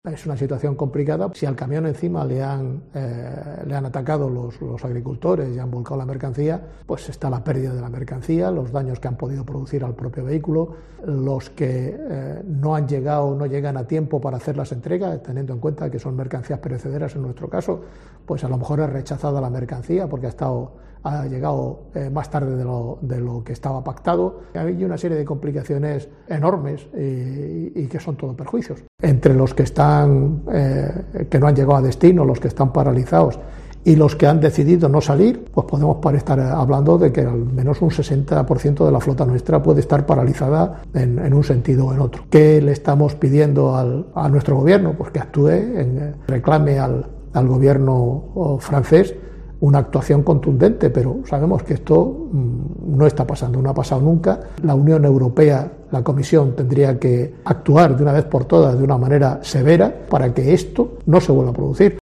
Es una situación complicada. Si al camión encima le han atacado los agricultores y han volcado la mercancía, pues está la pérdida de la mercancía, los daños que han podido producir al propio vehículo, los que no llegan a tiempo para hacer las entregas, teniendo en cuenta que son mercancías perecederas en nuestro caso, pues a lo mejor es rechazada la mercancía porque ha llegado más tarde de lo que estaba pactado. Hay una serie de complicaciones enormes y que son todo perjuicios. Entre los que que no han llegado a destino, los que están paralizados y los que han decidido no salir, pues podemos estar hablando de que al menos un 60% de la flota nuestra puede estar paralizada en un sentido o en otro. ¿Qué le estamos pidiendo a nuestro gobierno? Pues que actúe, reclame al gobierno francés una actuación contundente, pero sabemos que esto no está pasando, no ha pasado nunca. La Unión Europea, la Comisión, tendría que actuar de una vez por todas de una manera severa para que esto no se vuelva a producir.